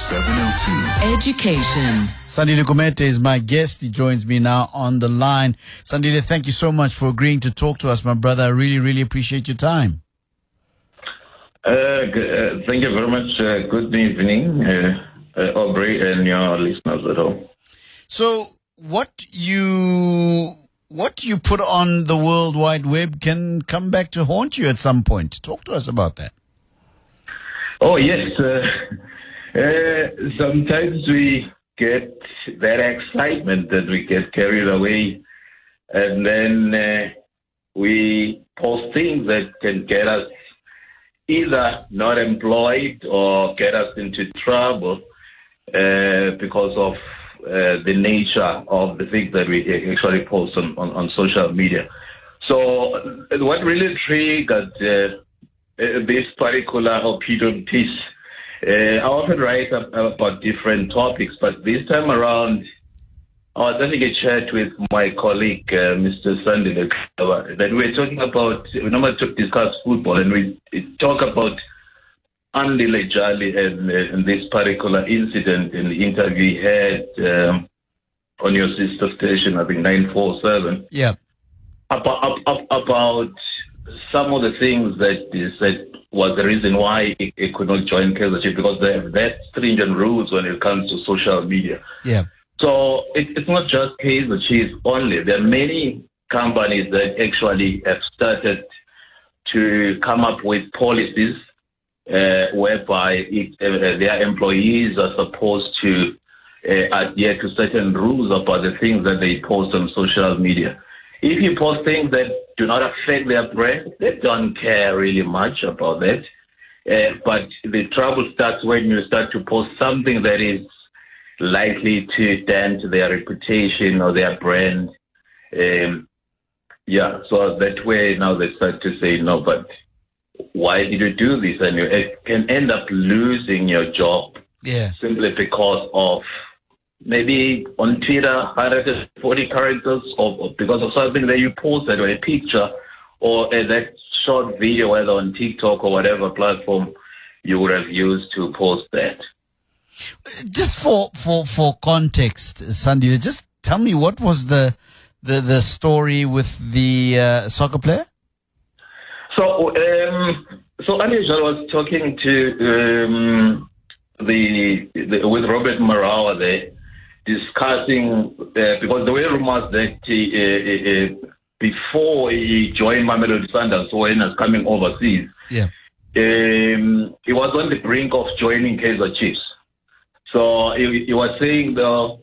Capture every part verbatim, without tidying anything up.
seven oh two. Education. Sandile Gumete is my guest. He joins me now on the line. Sandile, thank you so much for agreeing to talk to us, my brother. I really, really appreciate your time. Uh, g- uh, thank you very much. Uh, good evening, uh, uh, Aubrey, and your listeners at home. So, what you what you put on the World Wide Web can come back to haunt you at some point. Talk to us about that. Oh, yes. Uh, uh, sometimes we get that excitement that we get carried away, and then uh, we post things that can get us either not employed or get us into trouble uh, because of uh, the nature of the things that we actually post on, on, on social media. So what really triggered uh, this particular opinion piece, uh, I often write about different topics, but this time around, I was having a chat with my colleague, uh, Mister Sandile, that we were talking about, we normally to discuss football, and we talk about Andile Jali and, uh, and this particular incident in the interview he had um, on your sister station, I think nine four seven. Yeah. About, about some of the things that is, that was the reason why he, he could not join Kaizer Chiefs, because they have that stringent rules when it comes to social media. Yeah. So it, it's not just Kaizer Chiefs only. There are many companies that actually have started to come up with policies uh, whereby it, uh, their employees are supposed to uh, adhere to certain rules about the things that they post on social media. If you post things that do not affect their brand, they don't care really much about that. Uh, but the trouble starts when you start to post something that is likely to dent their reputation or their brand. Um, yeah, so that way now they start to say, no, but why did you do this? And you can end up losing your job Yeah. simply because of maybe on Twitter, one hundred forty characters, or, or because of something that you posted, or a picture, or uh, that short video, whether on TikTok or whatever platform you would have used to post that. Just for, for, for context, Sandile, just tell me, what was the the, the story with the uh, soccer player? So, um, so Anisha was talking to um, the, the with Robert Marawa there, discussing uh, because the way rumors that he, uh, uh, before he joined Mamelodi Sundowns, so when he was coming overseas, Yeah. um, he was on the brink of joining Kaizer Chiefs. So he, he was saying though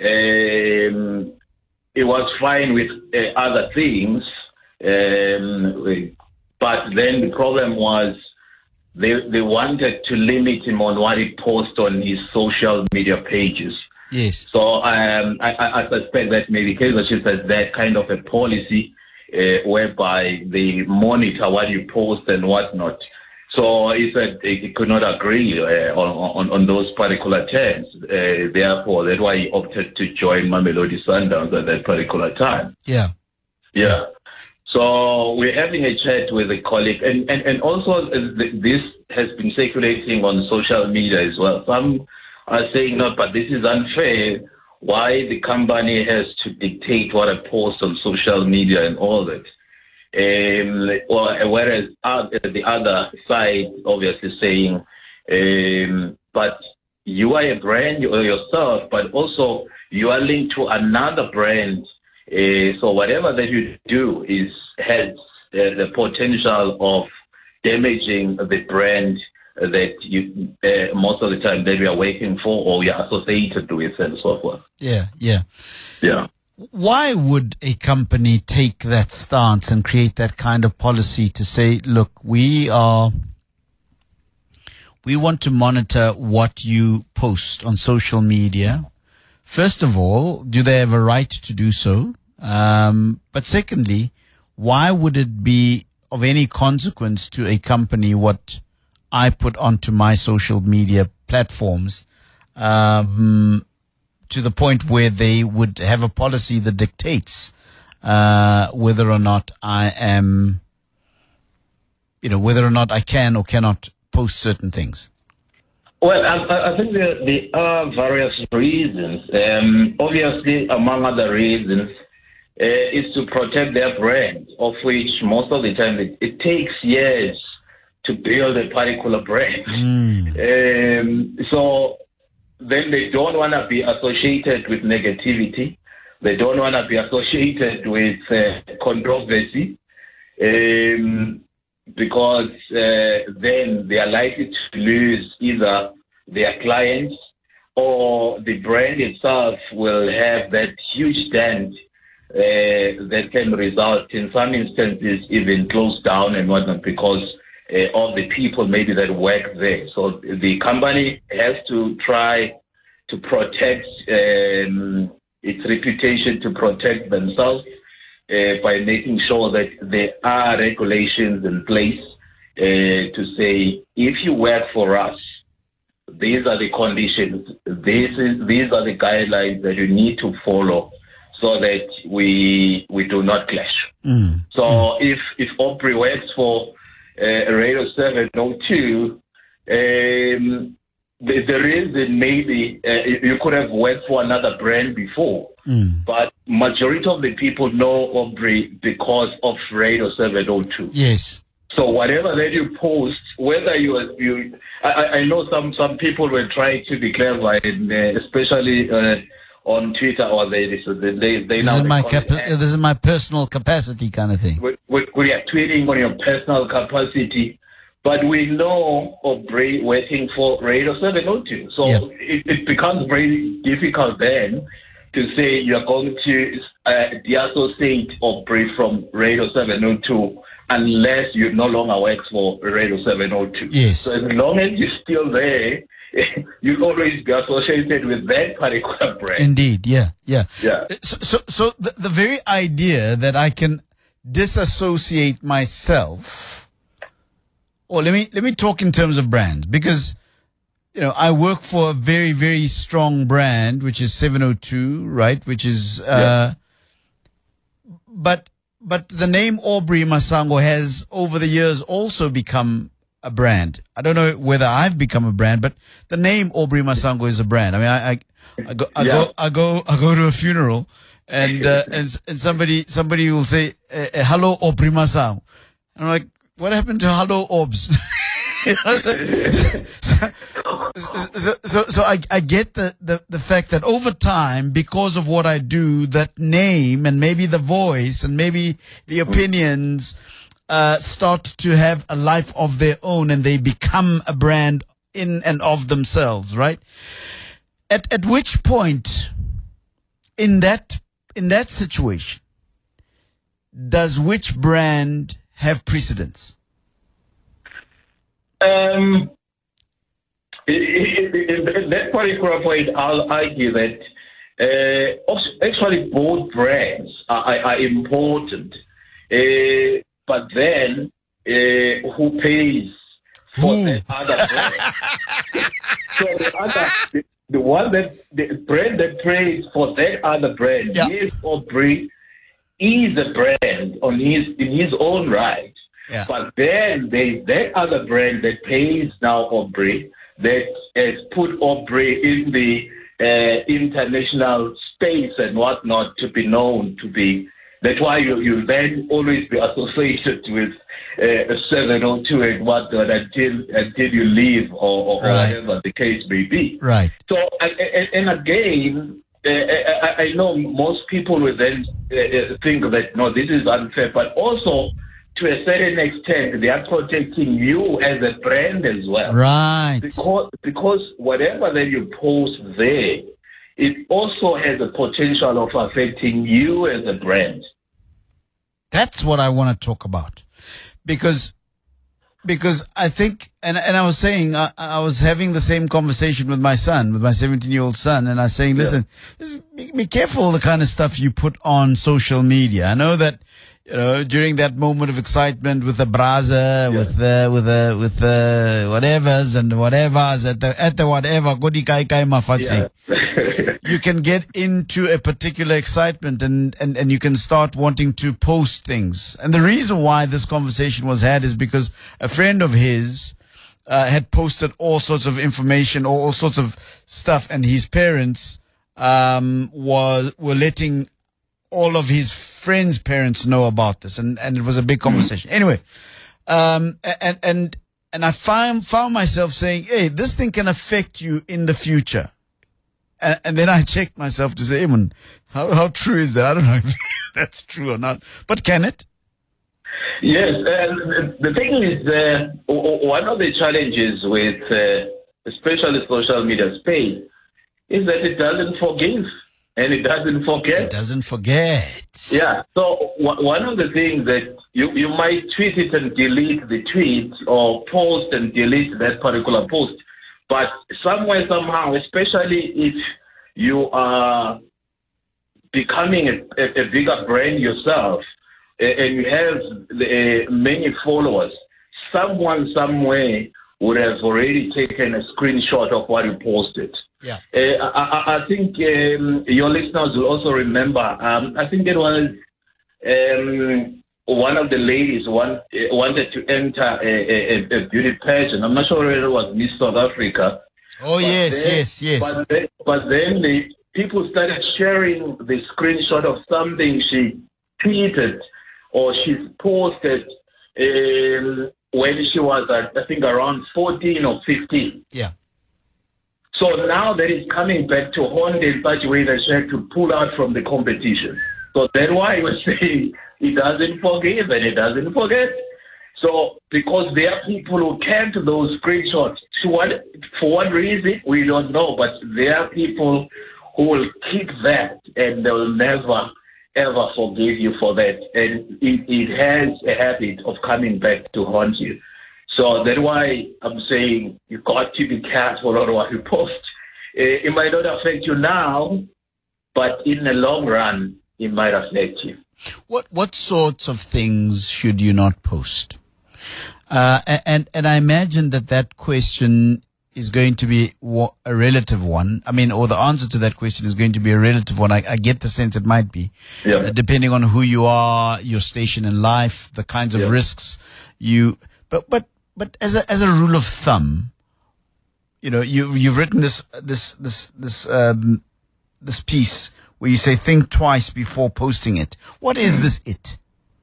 um, he was fine with uh, other things, um, but then the problem was they they wanted to limit him on what he posts on his social media pages. Yes. So um, I, I suspect that maybe Kaizer Chiefs has that kind of a policy uh, whereby they monitor what you post and whatnot. So he said he could not agree uh, on, on on those particular terms. Uh, therefore, that's why he opted to join Mamelodi Sundowns at that particular time. Yeah. Yeah. So we're having a chat with a colleague, and, and, and also this has been circulating on social media as well. Some are saying, no, but this is unfair. Why the company has to dictate what I post on social media and all that. Um, or, whereas uh, the other side obviously saying, um, but you are a brand yourself, but also you are linked to another brand. Uh, so whatever that you do is has uh, the potential of damaging the brand that you uh, most of the time that we are working for or we are associated with and so forth. Yeah. Yeah. Yeah. Why would a company take that stance and create that kind of policy to say, look, we are, we want to monitor what you post on social media? First of all, do they have a right to do so? Um, but secondly, why would it be of any consequence to a company what I put onto my social media platforms? Um, to the point where they would have a policy that dictates uh, whether or not I am, you know, whether or not I can or cannot post certain things. Well, I, I think there, there are various reasons. Um, obviously, among other reasons, uh, is to protect their brand, of which most of the time it, it takes years to build a particular brand. Mm. Um, so then they don't want to be associated with negativity. They don't want to be associated with uh, controversy. Um, because uh, then they are likely to lose either their clients or the brand itself will have that huge dent uh, that can result in some instances even close down and whatnot because uh, of the people maybe that work there. So the company has to try to protect um, its reputation, to protect themselves, Uh, by making sure that there are regulations in place uh, to say, if you work for us, these are the conditions, this is, these are the guidelines that you need to follow so that we we do not clash. Mm. So mm. if if Aubrey works for uh, Radio seven oh two, um, the, the reason maybe uh, you could have worked for another brand before, mm. but majority of the people know Aubrey because of Radio seven oh two. Yes. So whatever that you post, whether you you, I, I know some some people were trying to be clever, and uh, especially uh, on Twitter or they they they, they this now. Is my capa- this is my personal capacity kind of thing. We, we, we are tweeting on your personal capacity. But we know Aubrey working for Radio seven oh two. So yep. it, it becomes very difficult then to say you're going to uh, deassociate Aubrey from Radio seven oh two unless you no longer work for Radio seven oh two. Yes. So as long as you're still there, you'll always be associated with that particular brand. Indeed, yeah, yeah. yeah. So, so, so the, the very idea that I can disassociate myself. Or let me let me talk in terms of brands, because you know I work for a very very strong brand, which is seven oh two, right? Which is, uh, yeah. but but the name Aubrey Masango has over the years also become a brand. I don't know whether I've become a brand, but the name Aubrey Masango is a brand. I mean, I I, I go I yeah. go I go I go to a funeral, and uh, and and somebody somebody will say, uh, "Hello, Aubrey Masango," and I'm like, what happened to Hello Orbs? you know, so, so, so, so, so I, I get the, the, the fact that over time, because of what I do, that name and maybe the voice and maybe the opinions uh, start to have a life of their own and they become a brand in and of themselves, right? At at which point in that in that situation does which brand have precedence? Um, in that particular point, I'll argue that uh, actually both brands are, are, are important, uh, but then uh, who pays for Ooh. the other brand? So the other, the, the one that the brand that pays for that other brand, yeah. is Aubrey. Is a brand on his in his own right, yeah. but then there's that other brand that pays now Aubrey that has put Aubrey in the uh, international space and whatnot to be known to be. That's why you you then always be associated with uh, seven oh two and whatnot until until you leave or, or right. whatever the case may be. Right. So and, and again. Uh, I, I know most people will then uh, think that, no, this is unfair, but also to a certain extent, they are protecting you as a brand as well. Right. Because, because whatever that you post there, it also has the potential of affecting you as a brand. That's what I want to talk about. Because Because I think, and and I was saying, I, I was having the same conversation with my son, with my seventeen-year-old son, and I was saying, listen, yeah. just be, be careful the kind of stuff you put on social media. I know that, you know, during that moment of excitement with the braza, yeah. with the, with the, with the whatevers and whatevers at the, at the whatever, kodi kai kai mafatse. You can get into a particular excitement and, and, and you can start wanting to post things. And the reason why this conversation was had is because a friend of his, uh, had posted all sorts of information, all, all sorts of stuff, and his parents um, was were letting all of his friends' parents know about this, and, and it was a big conversation. Mm-hmm. Anyway, um, and and and I found found myself saying, "Hey, this thing can affect you in the future." And, and then I checked myself to say, hey, man, how how true is that? I don't know if that's true or not, but can it? Yes, uh, the thing is, uh, one of the challenges with uh, especially social media space is that it doesn't forgive and it doesn't forget. It doesn't forget. Yeah, so w- one of the things that you, you might tweet it and delete the tweet, or post and delete that particular post, but somewhere, somehow, especially if you are becoming a, a, a bigger brand yourself, and you have uh, many followers, someone somewhere would have already taken a screenshot of what you posted. Yeah. Uh, I, I think um, your listeners will also remember, um, I think it was um, one of the ladies want, uh, wanted to enter a, a, a beauty pageant. I'm not sure whether it was Miss South Africa. Oh, yes, then, yes, yes. But then, but then the people started sharing the screenshot of something she tweeted or she posted um, when she was, uh, I think, around fourteen or fifteen. Yeah. So now that is coming back to haunt in such a way that she had to pull out from the competition. So that's why I was saying it doesn't forgive and it doesn't forget. So because there are people who can't those screenshots, to what, for what reason, we don't know. But there are people who will keep that and they will never, ever forgive you for that. And it, it has a habit of coming back to haunt you. So that's why I'm saying you got to be careful on what you post. It might not affect you now, but in the long run, it might affect you. What what sorts of things should you not post? Uh, and and I imagine that that question is going to be a relative one. I mean, or the answer to that question is going to be a relative one. I, I get the sense it might be, yeah. uh, depending on who you are, your station in life, the kinds of yeah. risks you. But but but as a as a rule of thumb, you know, you you've written this this this this um, this piece where you say think twice before posting it. What is this it?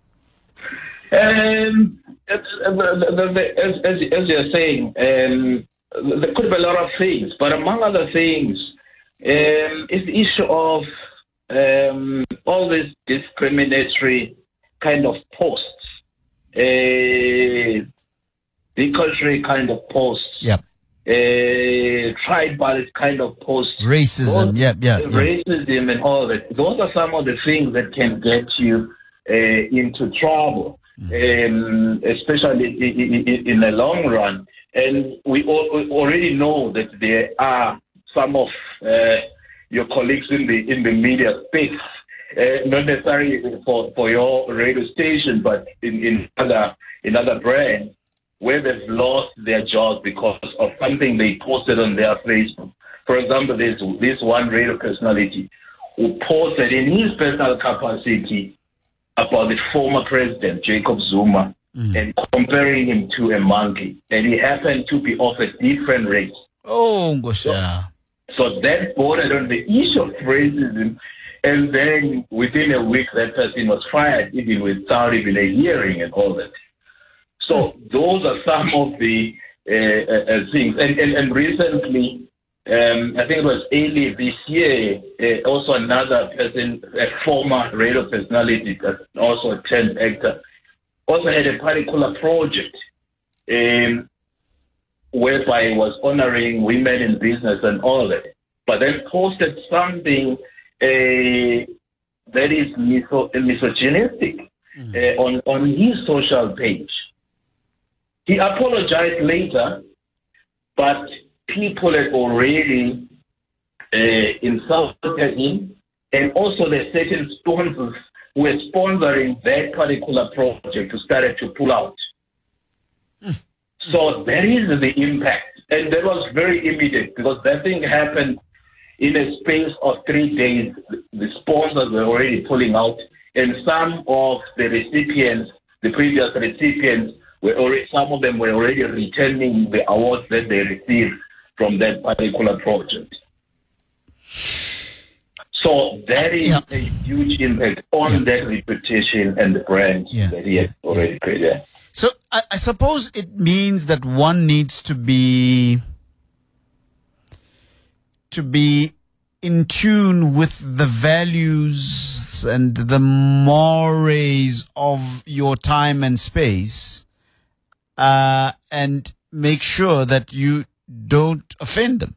Um, it's, uh, the, the, the, as, as as you're saying, um. There could be a lot of things, but among other things, um, is the issue of um, all these discriminatory kind of posts, uh, bigotry kind of posts, yep. uh, tribalist kind of posts, racism, those, yeah, yeah, racism, yep. and all that. Those are some of the things that can get you uh, into trouble, mm-hmm. um, especially in, in, in the long run. And we already know that there are some of uh, your colleagues in the in the media space, uh, not necessarily for, for your radio station, but in, in other in other brands, where they've lost their jobs because of something they posted on their Facebook. For example, there's this one radio personality who posted in his personal capacity about the former president, Jacob Zuma, mm. and comparing him to a monkey. And he happened to be of a different race. Oh, gosh. So, so that bordered on the issue of racism. And then within a week, that person was fired, even without even a hearing and all that. So those are some of the uh, uh, things. And, and, and recently, um, I think it was early this year, uh, also another person, a former radio personality, also a turned actor, also had a particular project um, whereby he was honoring women in business and all that, but then posted something uh, that is miso- misogynistic mm. uh, on, on his social page. He apologized later, but people had already uh, insulted him, and also the certain sponsors who were sponsoring that particular project who started to pull out. Mm. So that is the impact. And that was very immediate because that thing happened in a space of three days. The sponsors were already pulling out, and some of the recipients, the previous recipients, were already, some of them were already returning the awards that they received from that particular project. So that is yeah. a huge impact on yeah. that reputation and the brand yeah. that he has yeah. already created. So I, I suppose it means that one needs to be to be in tune with the values and the mores of your time and space, uh, and make sure that you don't offend them.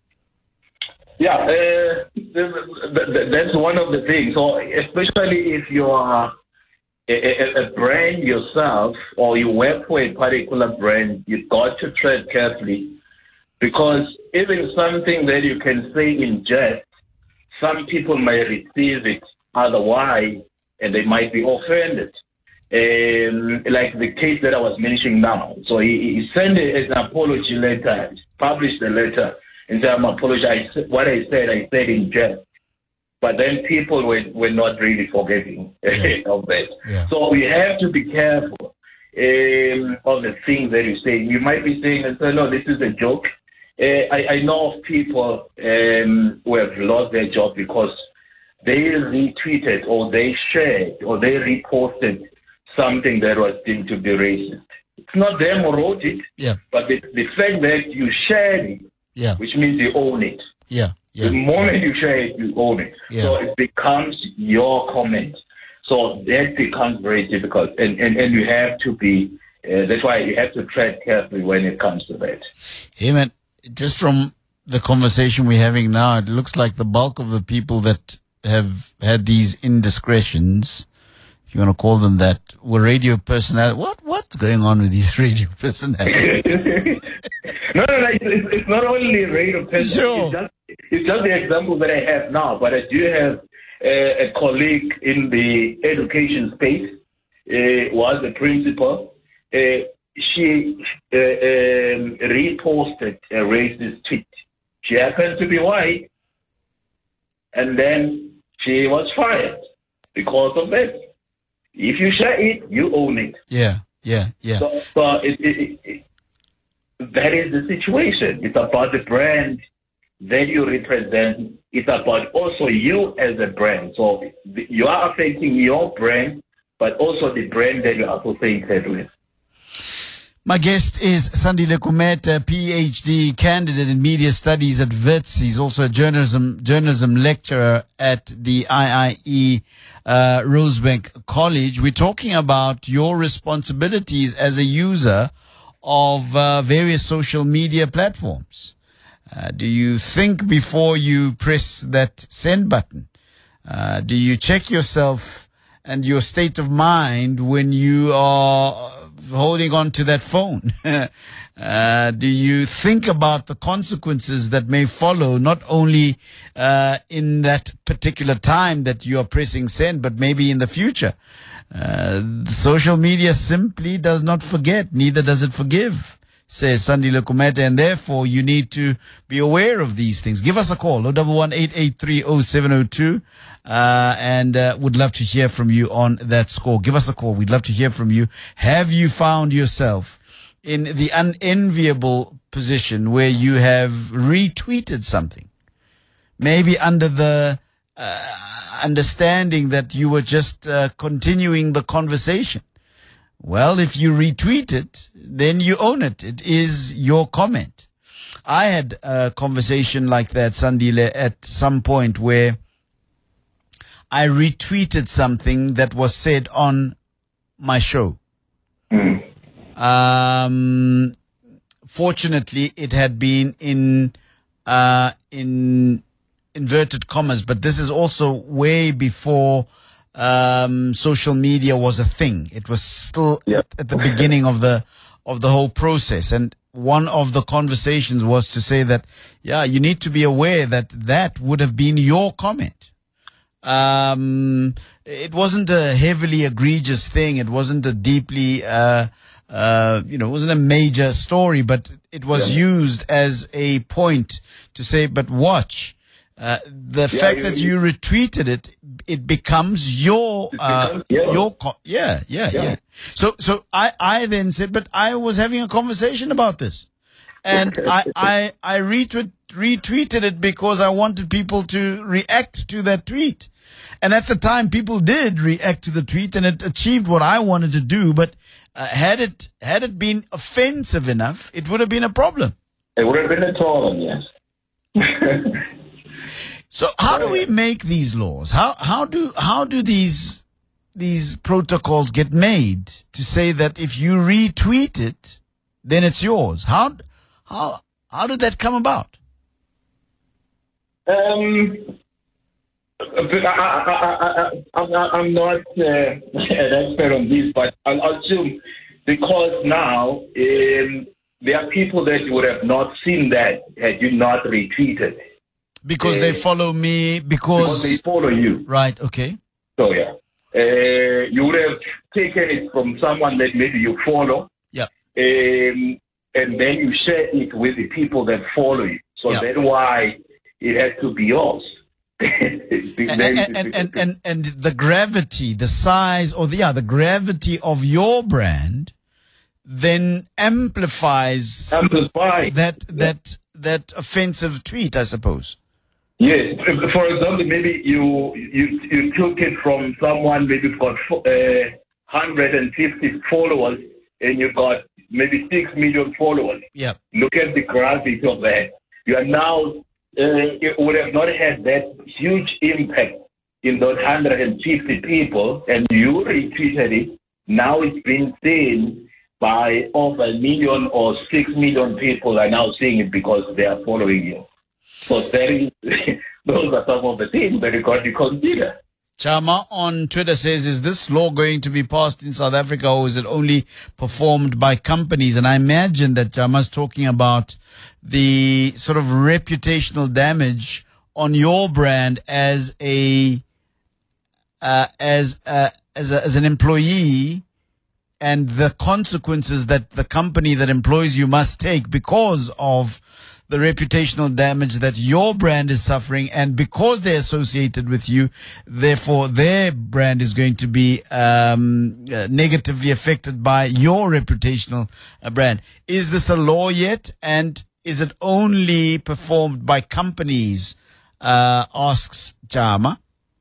Yeah, uh, that's one of the things. So especially if you are a, a, a brand yourself or you work for a particular brand, you've got to tread carefully, because even something that you can say in jest, some people may receive it otherwise and they might be offended. Um, like the case that I was mentioning now. So he, he sent it as an apology letter, published the letter, and said, I'm apologizing. What I said, I said in jest. But then people were, were not really forgiving yeah. of that. Yeah. So we have to be careful um, of the things that you say. You might be saying, no, this is a joke. Uh, I, I know of people um, who have lost their job because they retweeted or they shared or they reposted something that was deemed to be racist. It's not them who wrote it, yeah. but the, the fact that you shared it, yeah. which means you own it. Yeah. Yeah. The moment you share it, you own it. Yeah. So it becomes your comment. So that becomes very difficult. And, and, and you have to be, uh, that's why you have to tread carefully when it comes to that. Hey, man, just from the conversation we're having now, it looks like the bulk of the people that have had these indiscretions, if you want to call them that, were radio personalities. What What's going on with these radio personalities? no, no, no, it's, it's not only radio personalities. Sure. It's just, it's just the example that I have now, but I do have uh, a colleague in the education space, uh, was a principal. Uh, she uh, um, reposted a racist tweet. She happened to be white, and then she was fired because of that. If you share it, you own it. Yeah, yeah, yeah. So, so it, it, it, that is the situation. It's about the brand that you represent. It's about also you as a brand. So you are affecting your brand, but also the brand that you're associated with. My guest is Sandile Kumete, P H D candidate in media studies at Wits. He's also a journalism journalism lecturer at the I I E uh, Rosebank College. We're talking about your responsibilities as a user of uh, various social media platforms. Uh, do you think before you press that send button? Uh, do you check yourself and your state of mind when you are holding on to that phone? uh, do you think about the consequences that may follow, not only uh, in that particular time that you are pressing send, but maybe in the future? Uh, social media simply does not forget, neither does it forgive, says Sandile Kumete, and therefore you need to be aware of these things. Give us a call, zero one one, eight eight three, zero seven zero two, uh, and uh, would love to hear from you on that score. Give us a call. We'd love to hear from you. Have you found yourself in the unenviable position where you have retweeted something, maybe under the uh, understanding that you were just uh, continuing the conversation? Well, if you retweet it, then you own it. It is your comment. I had a conversation like that, Sandile, at some point where I retweeted something that was said on my show. Mm. Um, fortunately, it had been in uh, in inverted commas, but this is also way before um, social media was a thing. It was still Yep. at, at the beginning of the of the whole process. And one of the conversations was to say that, yeah, you need to be aware that that would have been your comment. Um, it wasn't a heavily egregious thing. It wasn't a deeply, uh, uh, you know, it wasn't a major story, but it was Yeah. used as a point to say, but watch. uh, the Yeah, fact you- that you retweeted it, it becomes your, uh, becomes yours. your, co- yeah, yeah, yeah, Yeah. So, so I, I then said, but I was having a conversation about this, and I, I, I retweet, retweeted it because I wanted people to react to that tweet. And at the time, people did react to the tweet, and it achieved what I wanted to do. But uh, had it had it been offensive enough, it would have been a problem. It would have been a problem, yes. So, how do we make these laws? How how do how do these these protocols get made to say that if you retweet it, then it's yours? How how how did that come about? Um, but I, I, I, I, I, I'm not uh, an expert on this, but I'll assume because now um, there are people that would have not seen that had you not retweeted. Because Uh, they follow me. Because they Because follow you. right, okay, So, yeah. Uh, you would have taken it from someone that maybe you follow. yeah, Um, and then you share it with the people that follow you. So Yeah. that's why it has to be yours. and and, and and and and the gravity, the size, or the yeah, the gravity of your brand, then amplifies Amplify. that that that offensive tweet, I suppose. Yes. For example, maybe you you you took it from someone maybe got uh, one hundred fifty followers, and you got maybe six million followers. Yeah, Look at the gravity of that. You are now. Uh, it would have not had that huge impact in those one hundred fifty people, and you retweeted it. Now it's been seen by over a million or six million people are now seeing it because they are following you. So that is, those are some of the things that you got to consider. Chama on Twitter says, is this law going to be passed in South Africa, or is it only performed by companies? And I imagine that Chama's talking about the sort of reputational damage on your brand as a uh, as a, as a, as an employee, and the consequences that the company that employs you must take because of the reputational damage that your brand is suffering, and because they're associated with you, therefore their brand is going to be um, uh, negatively affected by your reputational uh, brand. Is this a law yet, and is it only performed by companies? Uh, asks Chama.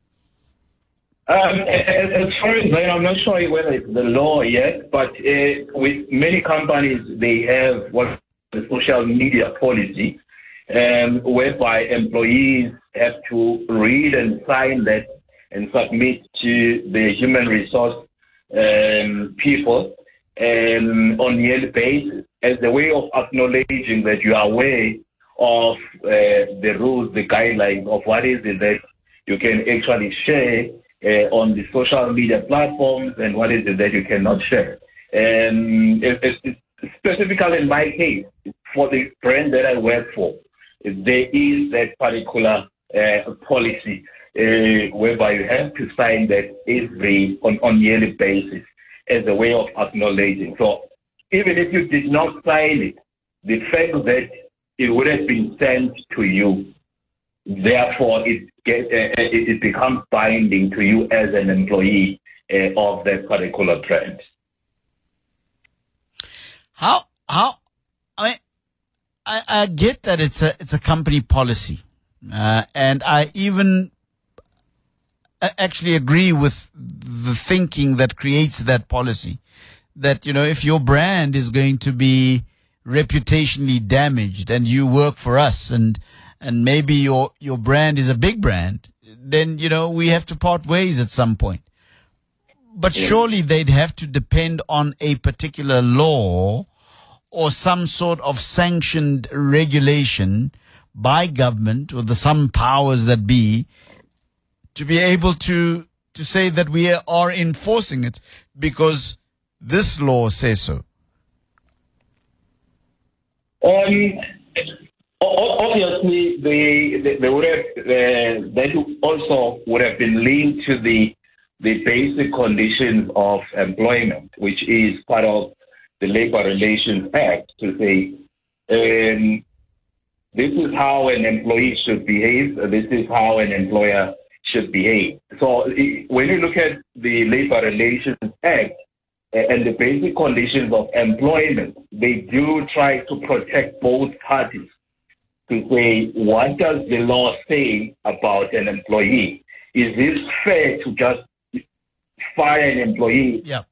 Um, as, as far as I know, I'm not sure whether it's the law yet, but uh, with many companies, they have what the social media policy, um, whereby employees have to read and sign that and submit to the human resource um, people um, on a yearly basis as a way of acknowledging that you are aware of uh, the rules, the guidelines of what is it that you can actually share uh, on the social media platforms and what is it that you cannot share. And it, it, specifically in my case, for the brand that I work for, there is that particular uh, policy uh, whereby you have to sign that every on, on yearly basis as a way of acknowledging. So even if you did not sign it, the fact that it would have been sent to you, therefore it get, uh, it, it becomes binding to you as an employee uh, of that particular brand. How how I mean, I, I get that it's a it's a company policy, uh, and I even actually agree with the thinking that creates that policy. That, you know, if your brand is going to be reputationally damaged, and you work for us, and and maybe your your brand is a big brand, then, you know, we have to part ways at some point. But surely they'd have to depend on a particular law or some sort of sanctioned regulation by government or the some powers that be to be able to to say that we are enforcing it because this law says so. Um, o- obviously, they, they, they would have uh, that also would have been linked to the the basic conditions of employment, which is part of the Labor Relations Act, to say um, this is how an employee should behave, this is how an employer should behave. So when you look at the Labor Relations Act and the basic conditions of employment, they do try to protect both parties, to say, what does the law say about an employee? Is this fair to just fire an employee yeah.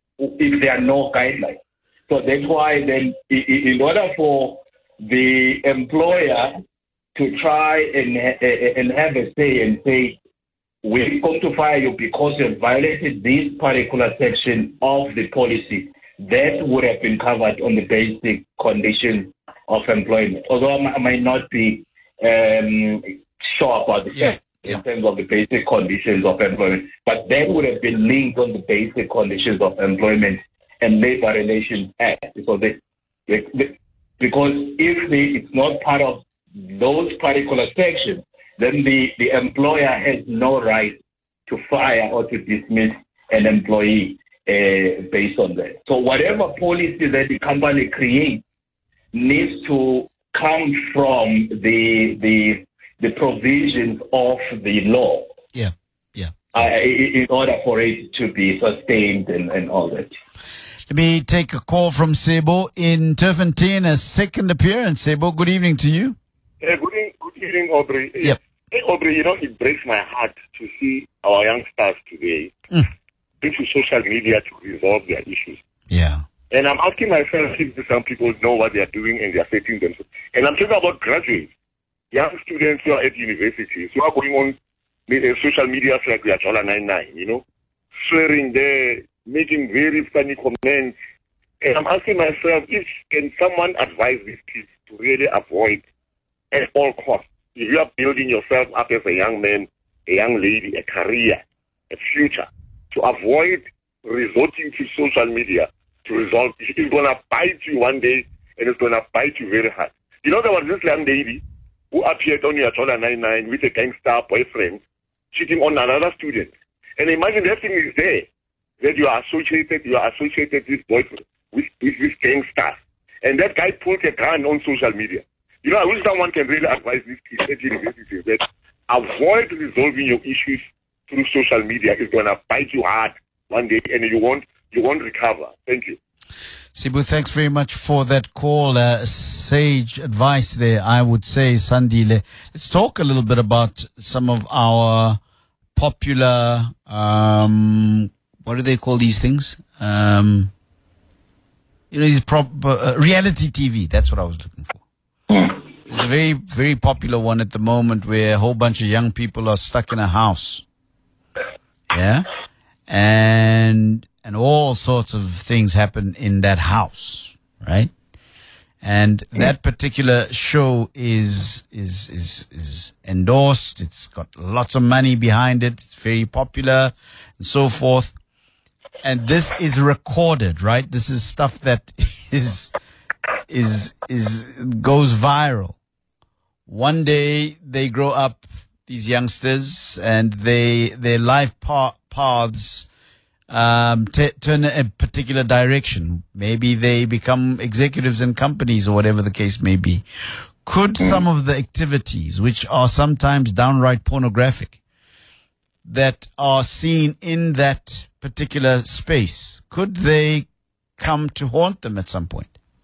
if there are no guidelines? So that's why then, in order for the employer to try and, and have a say and say, we're going to fire you because you have violated this particular section of the policy, that would have been covered on the basic conditions of employment. Although I might not be um, sure about the yeah. fact yeah. in terms of the basic conditions of employment, but that would have been linked on the basic conditions of employment and Labor Relations Act. So they, they, they, because if they, it's not part of those particular sections, then the, the employer has no right to fire or to dismiss an employee uh, based on that. So whatever policy that the company creates needs to come from the the the provisions of the law. Yeah, yeah. Uh, in order for it to be sustained and, and all that. Let me take a call from Sebo in Turfentine, a second appearance. Sebo, good evening to you. Uh, good, evening, good evening, Aubrey. Yep. Hey, Aubrey, you know, it breaks my heart to see our youngsters today Mm. into social media to resolve their issues. Yeah. And I'm asking myself if some people know what they are doing and they are setting themselves. And I'm talking about graduates, young students who are at universities, who are going on uh, social media like we are Jola ninety-nine, you know, swearing there, making very funny comments. And I'm asking myself, if can someone advise these kids to really avoid at all costs? If you are building yourself up as a young man, a young lady, a career, a future, to avoid resorting to social media to resolve, it's going to bite you one day and it's going to bite you very hard. You know, there was this young lady who appeared on your Chola ninety-nine with a gangster boyfriend cheating on another student. And imagine that thing is there, that you are associated, you are associated with boyfriend, with, with this gangster. And that guy pulled a gun on social media. You know, I wish someone can really advise these kids at universities that avoid resolving your issues through social media. It's going to bite you hard one day and you won't, you won't recover. Thank you. Sibu, thanks very much for that call. Uh, sage advice there, I would say, Sandile. Let's talk a little bit about some of our popular, um, what do they call these things? Um, you know, these prop, uh, reality T V. That's what I was looking for. There's a very, very popular one at the moment where a whole bunch of young people are stuck in a house. Yeah. And, and all sorts of things happen in that house, right? And that particular show is, is, is, is endorsed. It's got lots of money behind it. It's very popular and so forth. And this is recorded, right? This is stuff that is, is, is, goes viral. One day they grow up, these youngsters, and they, their life pa- paths, um, t- turn a particular direction. Maybe they become executives in companies or whatever the case may be. Could some of the activities, which are sometimes downright pornographic, that are seen in that particular space, could they come to haunt them at some point?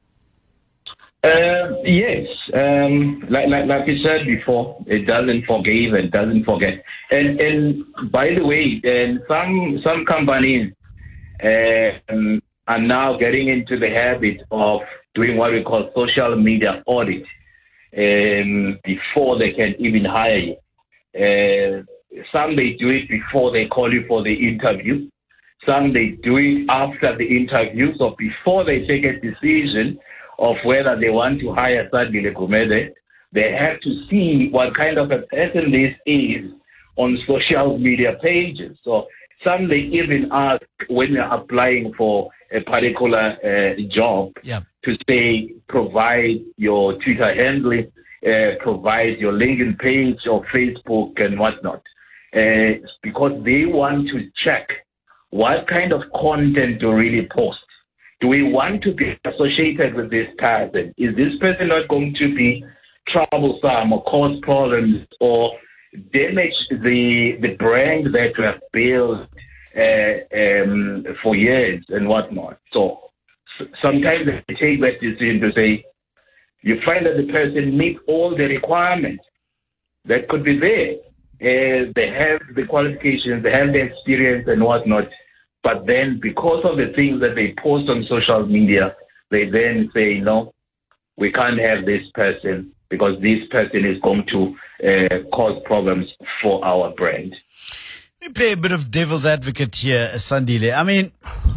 Uh, yes, um, like, like like you said before, it doesn't forgive and doesn't forget. And and by the way, and some some companies uh, um, are now getting into the habit of doing what we call social media audit um, before they can even hire you. Uh, some they do it before they call you for the interview. Some they do it after the interview, so before they take a decision of whether they want to hire Sandile Gumede, they have to see what kind of a person this is on social media pages. So some they even ask when you're applying for a particular uh, job yeah. to say, provide your Twitter handle, uh, provide your LinkedIn page or Facebook and whatnot. Uh, because they want to check what kind of content to really post. Do we want to be associated with this person? Is this person not going to be troublesome or cause problems or damage the the brand that we have built uh, um, for years and whatnot. So s- sometimes they take that decision to say, you find that the person meets all the requirements that could be there. Uh, they have the qualifications, they have the experience and whatnot, but then because of the things that they post on social media, they then say, no, we can't have this person because this person is going to uh, cause problems for our brand. Let me play a bit of devil's advocate here, Sandile. I mean,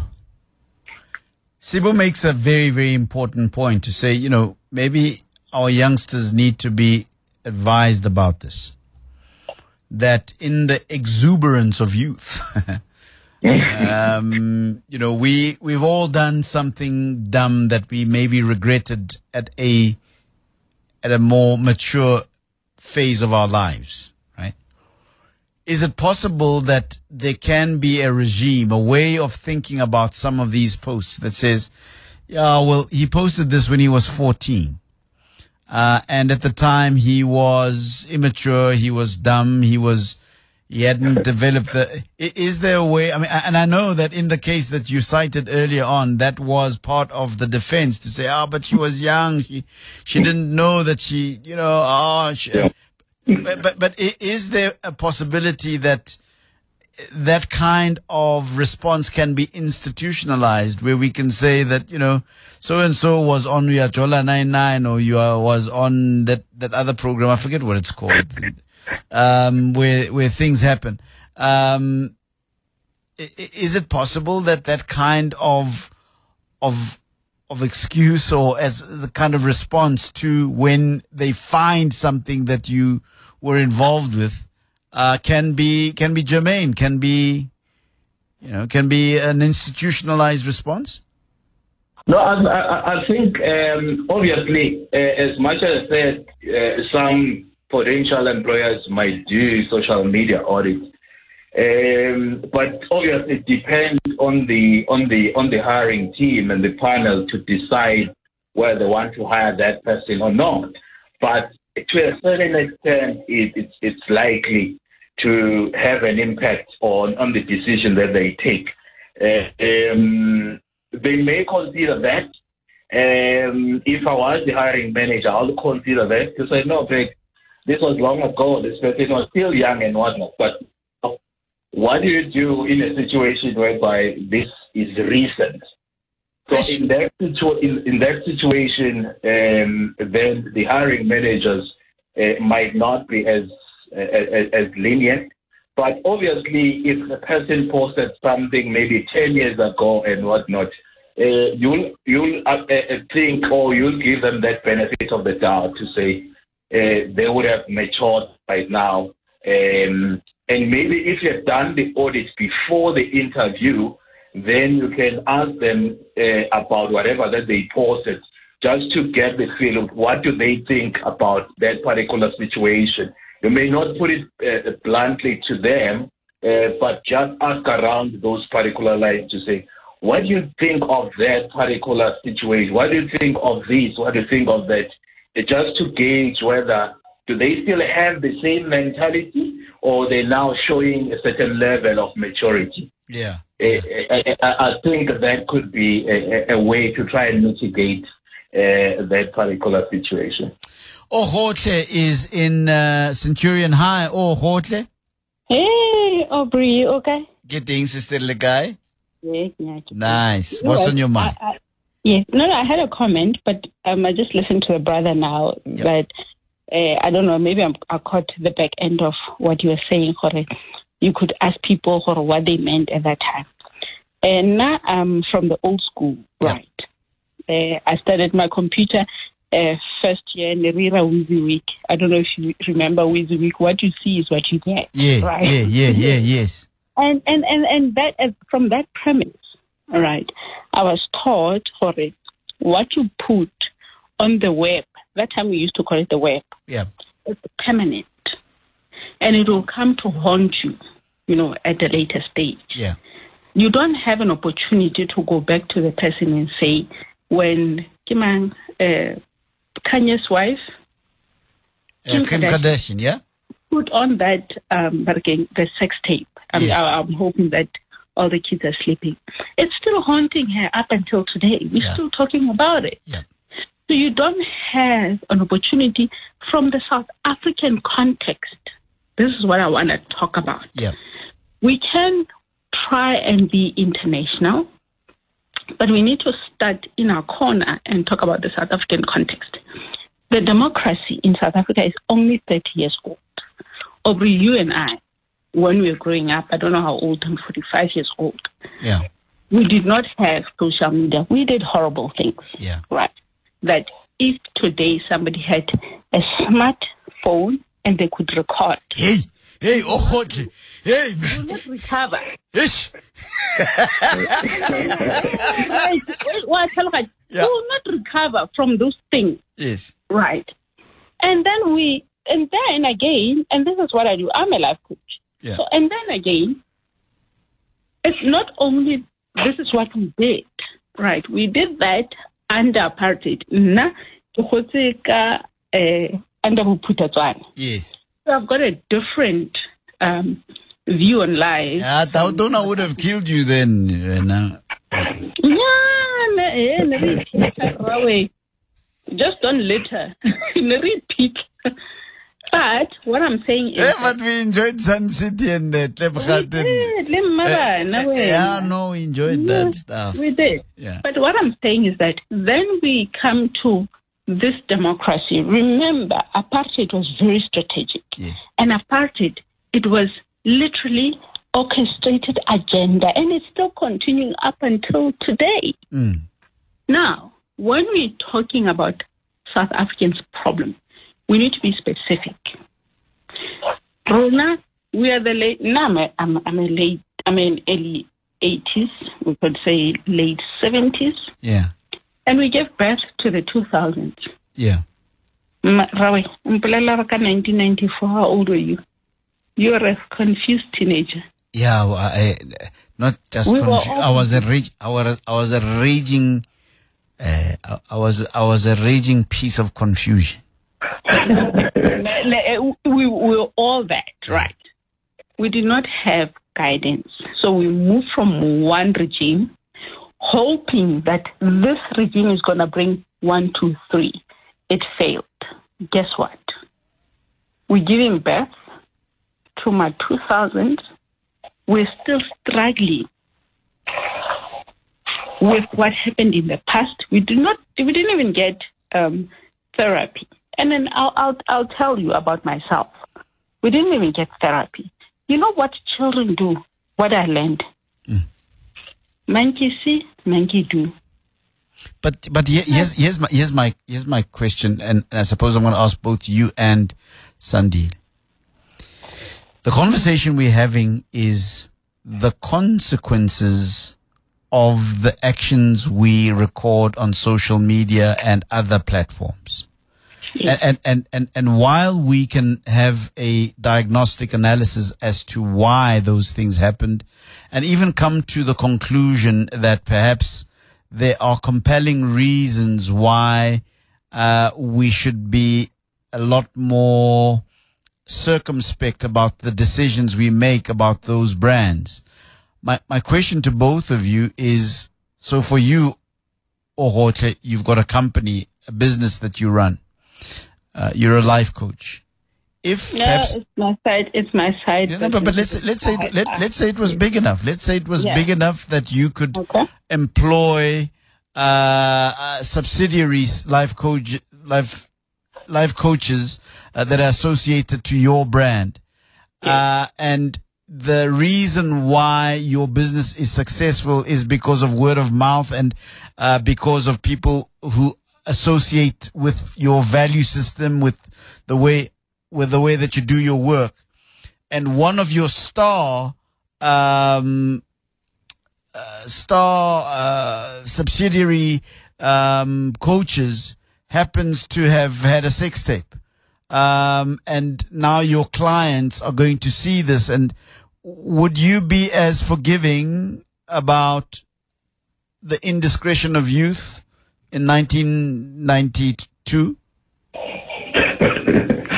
Sibu makes a very, very important point to say, you know, maybe our youngsters need to be advised about this. That in the exuberance of youth, um, you know, we, we've all done something dumb that we maybe regretted at a, at a more mature phase of our lives, right? Is it possible that there can be a regime, a way of thinking about some of these posts that says, yeah, well, he posted this when he was fourteen. Uh, and at the time he was immature, he was dumb, he was, he hadn't developed the, is there a way, I mean, and I know that in the case that you cited earlier on, that was part of the defense to say, oh, but she was young, she, she didn't know that she, you know, oh, she, Yeah. but, but, but is there a possibility that that kind of response can be institutionalized where we can say that, you know, so-and-so was on Uyajola ninety-nine or you are, was on that, that other program, I forget what it's called, um, where, where things happen. Um, is it possible that that kind of, of, of excuse or as the kind of response to when they find something that you were involved with, Uh, can be can be germane, can be, you know, can be an institutionalized response? No, I, I, I think um, obviously, uh, as much as that uh, some potential employers might do social media audits, um, but obviously it depends on the on the on the hiring team and the panel to decide whether they want to hire that person or not. But to a certain extent, it, it's it's likely to have an impact on, on the decision that they take. Uh, um, they may consider that. Um, if I was the hiring manager, I'll consider that to say, no, Greg, this was long ago. This person was still young and whatnot. But what do you do in a situation whereby this is recent? So in that, situ- in, in that situation, um, then the hiring managers uh, might not be as, uh, as as lenient. But obviously, if the person posted something maybe ten years ago and whatnot, uh, you'll you'll uh, uh, think or you'll give them that benefit of the doubt to say uh, they would have matured by now. Um, and maybe if you have done the audit before the interview, then you can ask them uh, about whatever that they posted, just to get the feel of what do they think about that particular situation. You may not put it uh, bluntly to them, uh, but just ask around those particular lines to say, what do you think of that particular situation? What do you think of this? What do you think of that? Uh, just to gauge whether do they still have the same mentality or they're now showing a certain level of maturity. Yeah. yeah. I, I, I think that could be a, a way to try and mitigate uh, that particular situation. Ohotle is in uh, Centurion High. Ohotle. Hey, Aubrey, okay? Getting sister Legai. Yes, yeah. Nice. What's on your mind? I, I, yes, no, no, I had a comment, but um, I just listened to the brother now. Yep. But uh, I don't know, maybe I'm, I caught the back end of what you were saying, Jorge. You could ask people Jorge, what they meant at that time. And now I'm from the old school, Yep. right? Uh, I started my computer uh, first year in the Rira Wheezy Week. I don't know if you remember Wheezy Week. What you see is what you get. Yeah, right? yeah, yeah, yeah, yes. And and and and that uh, from that premise, all right, I was taught, Jorge, what you put on the web. That time we used to call it the web. Yeah. It's permanent, and it will come to haunt you, you know, at a later stage. Yeah. You don't have an opportunity to go back to the person and say, when Kimang, uh, Kanye's wife, Kim, uh, Kim Kardashian, Kardashian, yeah? Put on that, um, again, the sex tape. I mean, yes. I, I'm hoping that all the kids are sleeping. It's still haunting her up until today. We're yeah. still talking about it. Yeah. So you don't have an opportunity from the South African context. This is what I want to talk about. Yeah. We can try and be international, but we need to start in our corner and talk about the South African context. The democracy in South Africa is only thirty years old. Aubrey, you and I, when we were growing up, I don't know how old, I'm forty-five years old. Yeah. We did not have social media. We did horrible things. Yeah. Right. That if today somebody had a smartphone and they could record. Hey, hey, oh, hey, man. You will not recover. Yes. Right. Well, yeah. You will not recover from those things. Yes. Right. And then we, and then again, and this is what I do, I'm a life coach. Yeah. So, and then again, it's not only, this is what we did, right? We did that under apartheid. Na, under Buputatswana. Yes. So I've got a different um, view on life. Yeah, Tautona would have killed you then. Uh, no. Yeah, just don't litter. Repeat. But what I'm saying is, yeah, but we enjoyed Sun City and uh, Klebgat. Uh, uh, yeah, no, we enjoyed yeah, that stuff. We did. Yeah. But what I'm saying is that then we come to this democracy. Remember, apartheid was very strategic. Yes. And apartheid, it was literally orchestrated agenda, and it's still continuing up until today. Mm. Now, when we're talking about South Africans' problem, we need to be specific. Rona, we are the late. No, I'm a, I'm, I'm a late. I'm in early eighties. We could say late seventies. Yeah. And we gave birth to the two thousands. Yeah. Rawi, nineteen ninety-four. How old were you? You were a confused teenager. Yeah, I, not just we confused. I was a rage. I was. I was a raging. Uh, I, I was. I was a raging piece of confusion. we, we were all that, right? We did not have guidance. So we moved from one regime, hoping that this regime is going to bring one, two, three. It failed. Guess what? We're giving birth to my two thousands. We're still struggling with what happened in the past. We did not. We didn't even get um, therapy. And then I'll, I'll I'll tell you about myself. We didn't even get therapy. You know what children do? What I learned. Mm. Monkey see, monkey do. But but here's here's my here's my here's my question, and, and I suppose I'm going to ask both you and Sandile. The conversation we're having is the consequences of the actions we record on social media and other platforms. Yes. And, and, and, and while we can have a diagnostic analysis as to why those things happened, and even come to the conclusion that perhaps there are compelling reasons why uh, we should be a lot more circumspect about the decisions we make about those brands. My my question to both of you is, so for you, Ohotle, you've got a company, a business that you run. Uh, you're a life coach. If no, perhaps, it's my side. It's my side. Yeah, no, but, but let's let's say let, let's say it was big enough. Let's say it was yeah. big enough that you could okay. employ uh, uh, subsidiaries, life coach, life life coaches uh, that are associated to your brand, yeah. uh, and the reason why your business is successful is because of word of mouth and uh, because of people who associate with your value system, with the way with the way that you do your work. And one of your star um, uh, star uh, subsidiary um, coaches happens to have had a sex tape. Um, and now your clients are going to see this. And would you be as forgiving about the indiscretion of youth in nineteen ninety-two?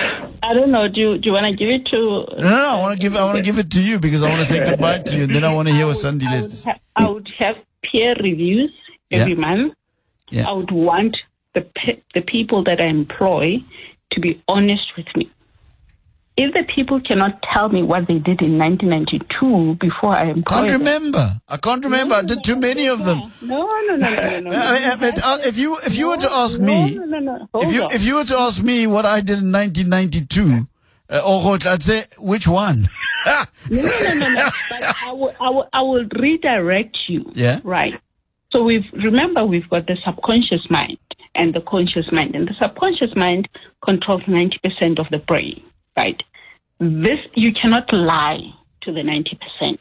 I don't know. Do you, do you want to give it to? No, no, no. I want to give. I want to give it to you because I want to say goodbye to you, and then I want to hear what Sandy I has would, to say. ha- I would have peer reviews every Yeah. month. Yeah. I would want the pe- the people that I employ to be honest with me. If the people cannot tell me what they did in nineteen ninety-two before I employ Can't them, remember. I can't remember. I did too many of them. No, no, no, no, no, no. I mean, I mean, uh, if you if you were to ask no, me, no, no, no. Hold if you on. if you were to ask me what I did in nineteen ninety-two, uh, or I'd say which one. No, no, no, no, no. But I will, I will, I will redirect you. Yeah. Right. So we've remember we've got the subconscious mind and the conscious mind, and the subconscious mind controls ninety percent of the brain. Right. This you cannot lie to the ninety percent.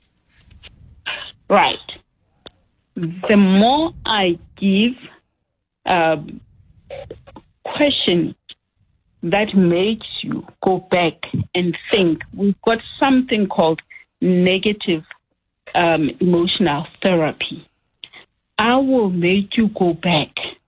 Right. The more I give um, questions that makes you go back and think, we've got something called negative um, emotional therapy. I will make you go back.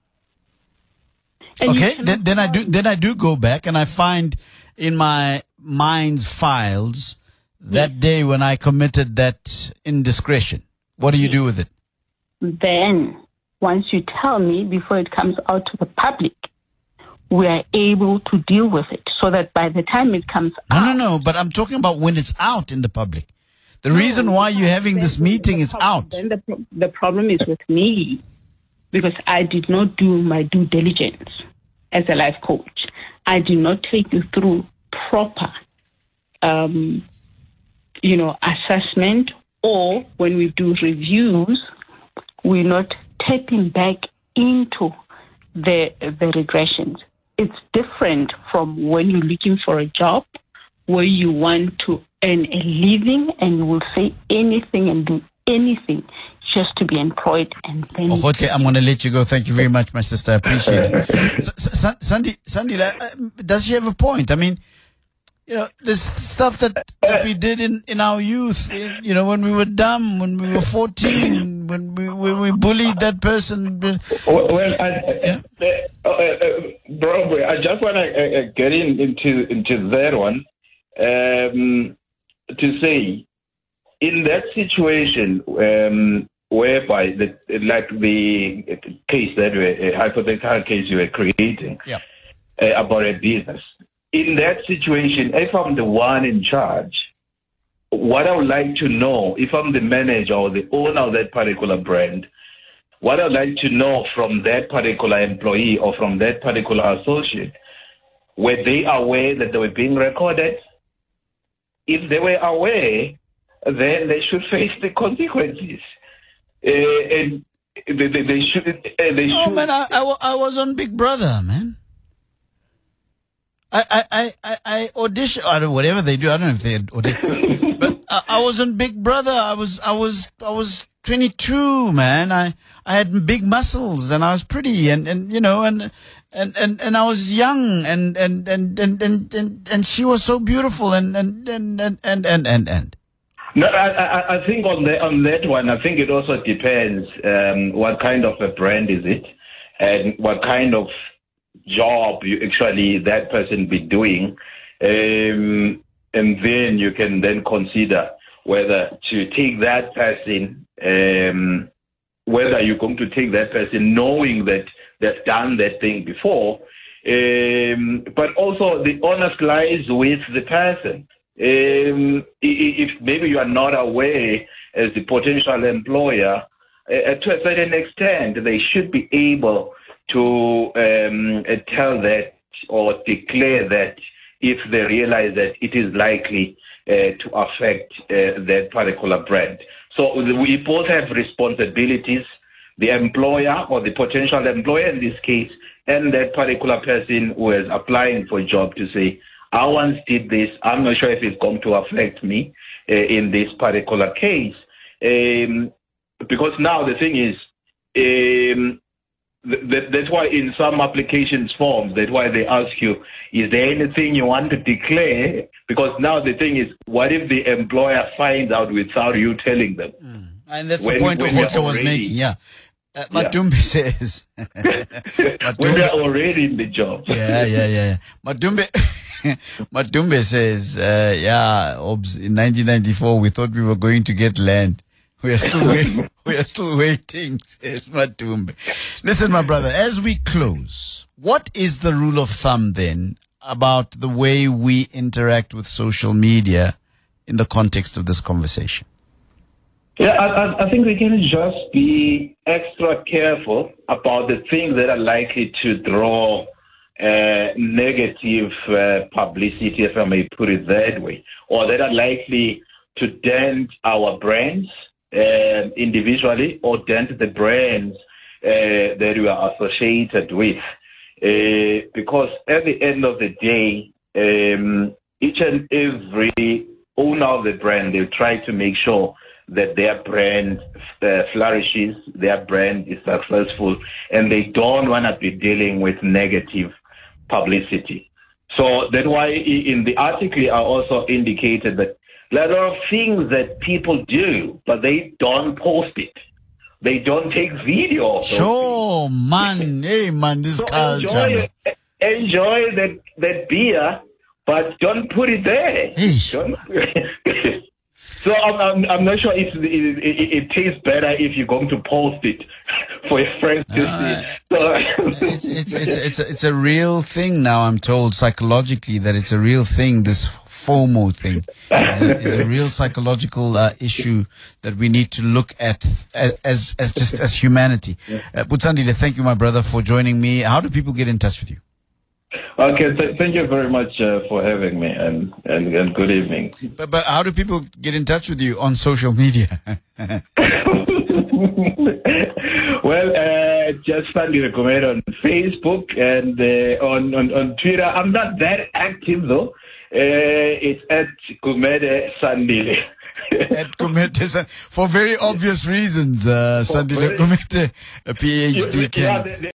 And you Okay, cannot then, then I lie. do then I do go back and I find in my mind's files that day when I committed that indiscretion. What do you do with it? Then, once you tell me before it comes out to the public, we are able to deal with it so that by the time it comes No, out. no, no. But I'm talking about when it's out in the public. The reason why you're having this meeting is out. Then the, pro- the problem is with me because I did not do my due diligence as a life coach. I did not take you through proper, um, you know, assessment, or when we do reviews, we're not tapping back into the the regressions. It's different from when you're looking for a job where you want to earn a living and you will say anything and do anything just to be employed. And then Ogotle, I'm going to let you go. Thank you very much, my sister. I appreciate it. S- S- S- Sandy, Sandy, uh, does she have a point? I mean, you know, this stuff that, that we did in, in our youth, in, you know, when we were dumb, when we were fourteen, when we, when we bullied that person. Well, well I, uh, uh, uh, bro, I just want to uh, uh, get in into into that one um, to say, in that situation, um, whereby the like the case that we, a hypothetical case you were creating Yeah. uh, about a business. In that situation, if I'm the one in charge, what I would like to know, if I'm the manager or the owner of that particular brand, what I'd like to know from that particular employee or from that particular associate, were they aware that they were being recorded? If they were aware, then they should face the consequences. Uh, and they, they, they should. Uh, they Oh, should. man, I, I, wa- I was on Big Brother, man. I, I, I, I, I audition, I don't, whatever they do, I don't know if they audition, but I, I was on Big Brother. I was, I was, I was twenty-two, man. I, I had big muscles and I was pretty and, and, you know, and, and, and, and I was young and, and, and, and, and, and, and she was so beautiful and, and, and, and, and, and, and, and. No, I, I, I think on that on that one, I think it also depends um, what kind of a brand is it, and what kind of job you actually that person be doing, um, and then you can then consider whether to take that person, um, whether you're going to take that person knowing that they've done that thing before, um, but also the onus lies with the person. Um, if maybe you are not aware as the potential employer, uh, to a certain extent, they should be able to um, uh, tell that or declare that if they realize that it is likely uh, to affect uh, that particular brand. So we both have responsibilities, the employer or the potential employer in this case, and that particular person who is applying for a job to say, I once did this. I'm not sure if it's going to affect me uh, in this particular case. Um, because now the thing is, um, th- th- that's why in some applications forms, that's why they ask you, is there anything you want to declare? Because now the thing is, what if the employer finds out without you telling them? Mm. And that's When- the point when Ogotle you're was already- making, yeah. Uh, Matumbe yeah. says. Matumbe, when they're already in the job. yeah, yeah, yeah. Matumbe, Matumbe says, uh, yeah, Obs, in nineteen ninety-four, we thought we were going to get land. We are still waiting. We are still waiting, says Matumbe. Listen, my brother, as we close, what is the rule of thumb then about the way we interact with social media in the context of this conversation? Yeah, I, I think we can just be extra careful about the things that are likely to draw uh, negative uh, publicity, if I may put it that way, or that are likely to dent our brands uh, individually or dent the brands uh, that we are associated with. Uh, because at the end of the day, um, each and every owner of the brand, they try to make sure that their brand uh, flourishes, their brand is successful, and they don't want to be dealing with negative publicity. So that's why in the article I also indicated that there are things that people do, but they don't post it. They don't take video of those Sure, things. man. Hey, man, this so culture. Enjoy, enjoy that, that beer, but don't put it there. Don't, so I'm, I'm, I'm not sure if it, it, it, it tastes better if you're going to post it for your friends to uh, see. So, it's, it's, it's, it's, a, it's a real thing now, I'm told, psychologically, that it's a real thing, this FOMO thing. It's a, it's a real psychological uh, issue that we need to look at as, as, as just as humanity. Uh, Putsandile, thank you, my brother, for joining me. How do people get in touch with you? Okay, th- thank you very much uh, for having me, and, and, and good evening. But, but how do people get in touch with you on social media? Well, uh, just Sandile Gumede on Facebook and uh, on, on, on Twitter. I'm not that active, though. Uh, it's at Gumede Sandile. At Gumede, for very obvious reasons, uh, Sandile Gumede, a PhD. Yeah,